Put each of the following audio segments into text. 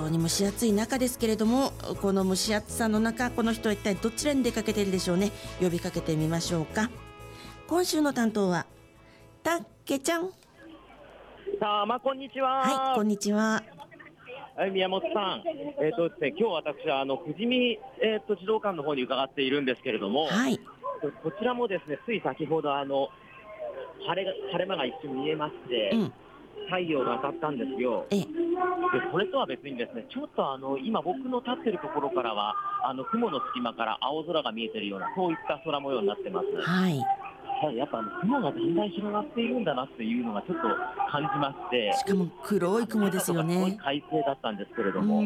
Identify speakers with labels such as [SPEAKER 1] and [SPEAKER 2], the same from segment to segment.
[SPEAKER 1] に蒸し暑い中ですけれども、この蒸し暑さの中、この人は一体どちらに出かけているでしょうね。呼びかけてみましょうか。今週の担当はたっけちゃん。
[SPEAKER 2] さあ、こんにちは。
[SPEAKER 1] はい、こんにちは。
[SPEAKER 2] はい、宮本さん。ですね、今日私は富士見、児童館の方に伺っているんですけれども、
[SPEAKER 1] はい。
[SPEAKER 2] こちらもですね、つい先ほど晴れ間が一瞬見えまして、太陽が当たったんですよ。で、それとは別にですね、ちょっと今僕の立っているところからは雲の隙間から青空が見えているような、そういった空模様になってます。
[SPEAKER 1] はい。
[SPEAKER 2] やっぱ雲がだんだん広がっているんだなっていうのがちょっと感じまして、
[SPEAKER 1] しかも黒い雲ですよね。
[SPEAKER 2] すごい快晴だったんですけれども、はい、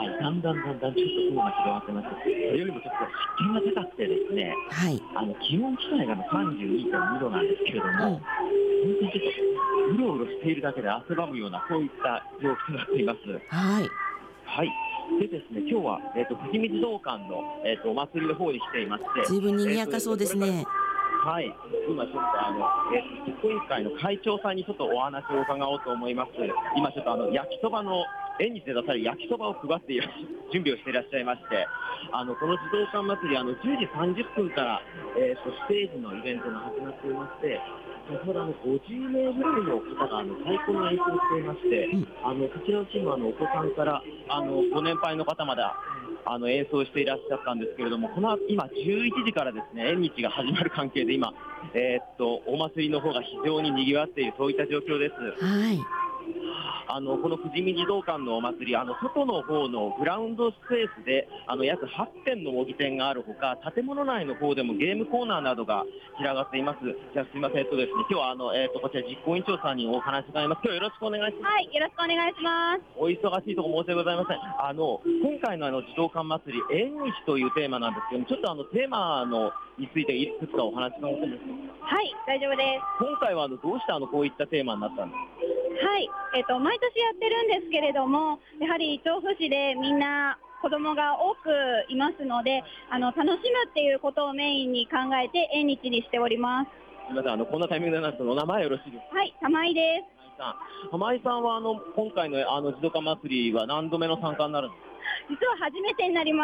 [SPEAKER 2] だんだんちょっと雲が広がってまして、それよりもちょっと湿気が高くてですね、
[SPEAKER 1] はい、
[SPEAKER 2] 気温自体が32.2 度なんですけれども、本当にちょっとうろうろしているだけで汗ばむような、そういった陽気となっています。
[SPEAKER 1] はい。
[SPEAKER 2] はい。でですね、今日は、富士見児童館の、お祭りの方に来ていまして、
[SPEAKER 1] ずいぶん賑やかそうですね。
[SPEAKER 2] はい、今ちょっと実行委員会の会長さんにちょっとお話を伺おうと思います。今ちょっと焼きそばの縁日で出される焼きそばを配って準備をしていらっしゃいまして、この児童館祭り10時30分から、ステージのイベントが始まっていまして、先ほど50名ぐらいの方が太鼓の演奏をしていまして、こちらのチームはお子さんからご年配の方まで演奏していらっしゃったんですけれども、この今11時からですね、縁日が始まる関係で今、お祭りの方が非常に賑わっている、そういった状況です。
[SPEAKER 1] はい。
[SPEAKER 2] この富士見児童館のお祭り、外の方のグラウンドスペースで約8点の模擬店があるほか、建物内の方でもゲームコーナーなどが広がっています。じゃあすみません、ですね、今日はこちら実行委員長さんにお話伺います。今日よろしくお願いします。
[SPEAKER 3] はい、よろしくお願いします。
[SPEAKER 2] お忙しいところ申し訳ございません。今回の児童館祭り、縁日というテーマなんですけども、ちょっとテーマについていくつかお話伺ってもいいですか。
[SPEAKER 3] はい、大丈夫です。
[SPEAKER 2] 今回はどうしてこういったテーマになったんですか。
[SPEAKER 3] はい、毎年やってるんですけれども、やはり調布市でみんな子供が多くいますので、楽しむっていうことをメインに考えて縁日にしております。
[SPEAKER 2] すみません、こんなタイミングでなってお名前よろしいですか。
[SPEAKER 3] はい、玉井です。
[SPEAKER 2] 玉井さんは今回の児童館祭りは何度目の参加になるんですか。
[SPEAKER 3] 実は初めてになります。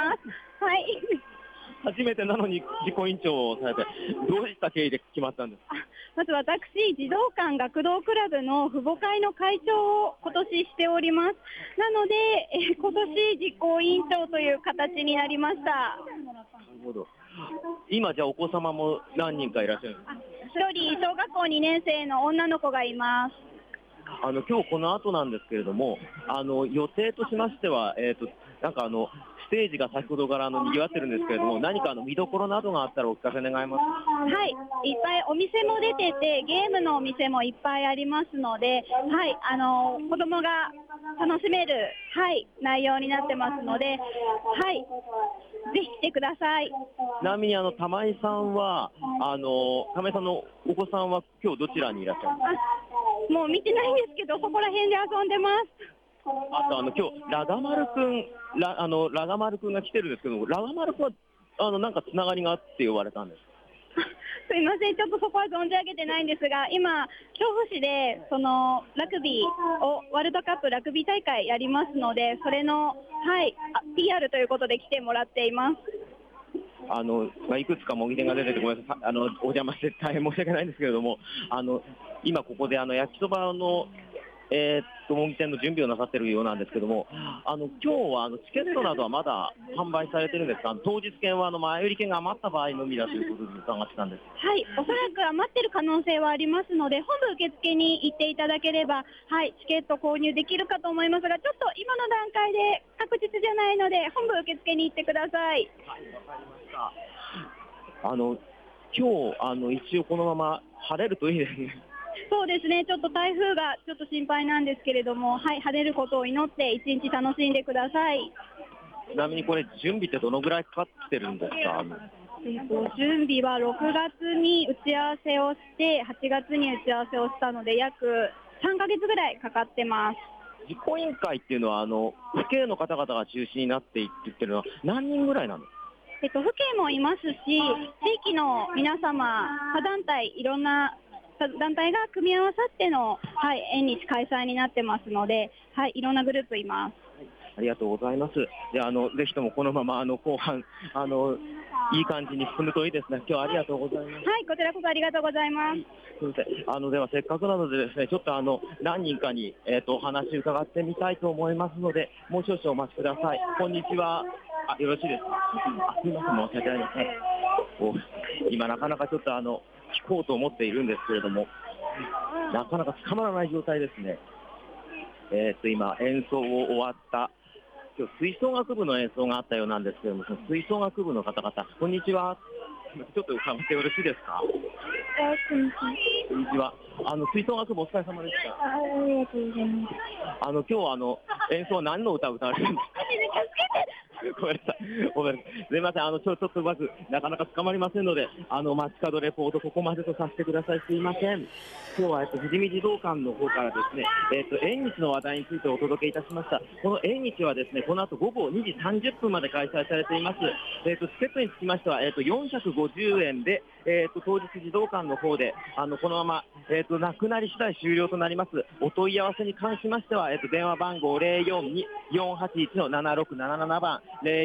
[SPEAKER 3] はい。
[SPEAKER 2] 初めてなのに実行委員長をされて、どういった経緯で決まったんですか。
[SPEAKER 3] まず私、児童館学童クラブの父母会の会長を今年しております。なので、今年実行委員長という形になりました。な
[SPEAKER 2] るほど。今じゃあお子様も何人かいらっしゃるんですか。
[SPEAKER 3] 1人小学校2年生の女の子がいます。
[SPEAKER 2] 今日この後なんですけれども、予定としましては、なんかステージが先ほどから賑わってるんですけれども、何か見どころなどがあったらお聞かせ願います。
[SPEAKER 3] はい、いっぱいお店も出てて、ゲームのお店もいっぱいありますので、はい、子供が楽しめる、はい、内容になってますので、はい、ぜひ来てください。
[SPEAKER 2] ちなみに玉井さんは玉井さんのお子さんは今日どちらにいらっしゃるんですか。
[SPEAKER 3] もう見てないんですけど、そこら辺で遊んでます。
[SPEAKER 2] あと今日ラガマルくんが来てるんですけど、ラガマルくんはなんかつながりがあって呼ばれたんですか。
[SPEAKER 3] すいません、ちょっとそこは存じ上げてないんですが、今調布市でそのラグビーをワールドカップラグビー大会やりますので、それの、はい、PR ということで来てもらっています。
[SPEAKER 2] いくつか模擬店が出ててごめんなさい、お邪魔して大変申し訳ないんですけれども、今ここで焼きそばの模擬店の準備をなさっているようなんですけども、今日はチケットなどはまだ販売されてるんですか。当日券は前売り券が余った場合のみだということで伺ってたんです。
[SPEAKER 3] はい、おそらく余ってる可能性はありますので、本部受付に行っていただければ、はい、チケット購入できるかと思いますが、ちょっと今の段階で確実じゃないので、本部受付に行ってください。
[SPEAKER 2] はい、わかりました。今日一応このまま晴れるといいですね。
[SPEAKER 3] そうですね、ちょっと台風がちょっと心配なんですけれども、はい、晴れることを祈って一日楽しんでください。
[SPEAKER 2] ちなみにこれ準備ってどのぐらいかかってるんですか。
[SPEAKER 3] 準備は6月に打ち合わせをして8月に打ち合わせをしたので約3ヶ月ぐらいかかってます。
[SPEAKER 2] 実行委員会っていうのは府警の方々が中心になっていってるのは何人ぐらいなの。
[SPEAKER 3] 府警もいますし、地域の皆様、他団体、いろんな団体が組み合わさっての、はい、縁日開催になってますので、はい、いろんなグループいます。
[SPEAKER 2] ありがとうございます。で、ぜひともこのまま後半いい感じに進むといいですね。今日はありがとうございます。
[SPEAKER 3] はい、こちらこそありがとうございます。
[SPEAKER 2] すみません。ではせっかくなのでですね、ちょっと何人かにお話伺ってみたいと思いますので、もう少々お待ちください。こんにちは。よろしいですか。すみません、申し訳ありません。今なかなかちょっと聞こうと思っているんですけれども、なかなか捕まらない状態ですね。今演奏を終わった今日吹奏楽部の演奏があったようなんですけれども、その吹奏楽部の方々、こんにちは。ちょっと伺ってよろしいですか。
[SPEAKER 3] こんにちは。
[SPEAKER 2] こんにちは。吹奏楽部お疲れ様でした。
[SPEAKER 3] ありがとうございます。
[SPEAKER 2] 今日演奏は何の歌を歌われるんですか。ごめんなさい。すみません。ちょっとうまくなかなか捕まりませんので、街角レポートここまでとさせてください。すいません。今日は富士見児童館の方からですね、縁日の話題についてお届けいたしました。この縁日はですね、この後午後2時30分まで開催されています。チケットにつきましては450円で、当日児童館の方でこのままなくなり次第終了となります。お問い合わせに関しましては電話番号042-481-7677番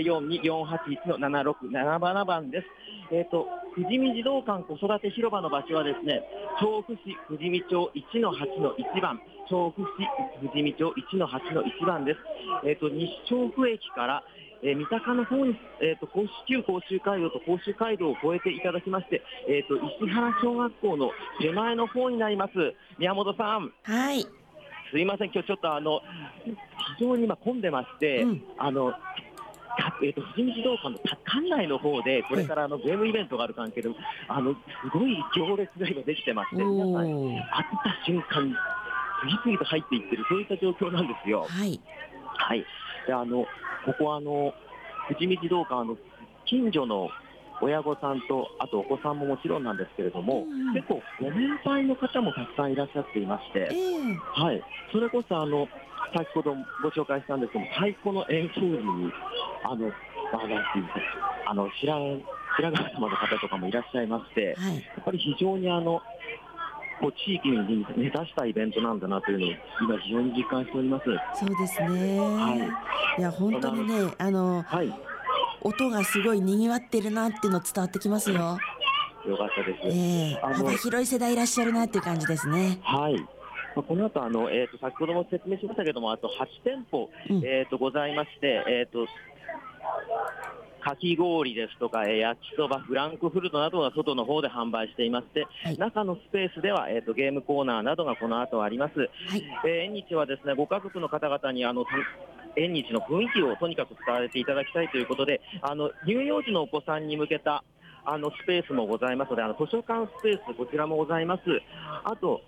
[SPEAKER 2] 042-481-7677番です。富士見児童館子育て広場の場所はですね、調布市富士見町 1-8-1 番、調布市富士見町 1-8-1 番です。西調布駅から三鷹の方に、旧甲州街道と甲州街道を越えていただきまして、石原小学校の手前の方になります。宮本さん。
[SPEAKER 1] はい。
[SPEAKER 2] すいません、今日ちょっと非常に今混んでまして、富士見児童館の館内の方でこれからゲームイベントがある関係で、すごい行列が今できてまして、皆さん会った瞬間に次々と入っていってる、そういった状況なんですよ。
[SPEAKER 1] はい。
[SPEAKER 2] はい。でここは富士見児童館近所の親御さんとあとお子さんももちろんなんですけれども、結構ご年配の方もたくさんいらっしゃっていまして、はい、それこそ先ほどご紹介したんですけども、太鼓の演奏時になんていうか白川様の方とかもいらっしゃいまして、
[SPEAKER 1] はい、
[SPEAKER 2] やっぱり非常に地域に根ざしたイベントなんだなというのを今非常に実感しております。
[SPEAKER 1] そうですね。はい。いや本当にねはい、音がすごい賑わってるなっていうの伝わってきますよ。
[SPEAKER 2] よかったです。
[SPEAKER 1] 幅広い世代いらっしゃるなっていう感じですね。
[SPEAKER 2] はい。この後先ほども説明しましたけども、あと8店舗、ございまして、かき氷ですとか、焼きそば、フランクフルトなどが外の方で販売していまして、はい、中のスペースでは、ゲームコーナーなどがこの後あります。はい、縁日はですね、ご家族の方々に縁日の雰囲気をとにかく伝えていただきたいということで、乳幼児のお子さんに向けたスペースもございますので、図書館スペースこちらもございます。あと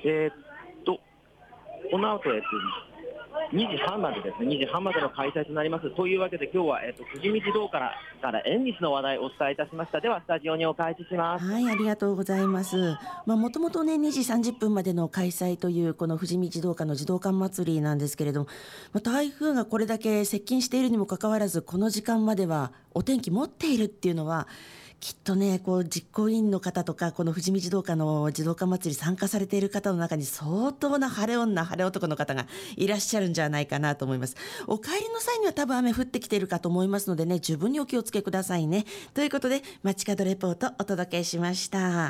[SPEAKER 2] この後2時半までですね、2時半までの開催となります。というわけで今日は、富士見児童館から縁日の話題をお伝えいたしました。ではスタジオにお返しします。
[SPEAKER 1] はい、ありがとうございます。もともとね2時30分までの開催というこの富士見児童館の児童館祭りなんですけれども、台風がこれだけ接近しているにもかかわらずこの時間まではお天気持っているっていうのはきっとね実行委員の方とかこの富士見児童館の児童館祭り参加されている方の中に相当な晴れ女晴れ男の方がいらっしゃるんじゃないかなと思います。お帰りの際には多分雨降ってきているかと思いますのでね、十分にお気をつけくださいね。ということで街角レポートお届けしました。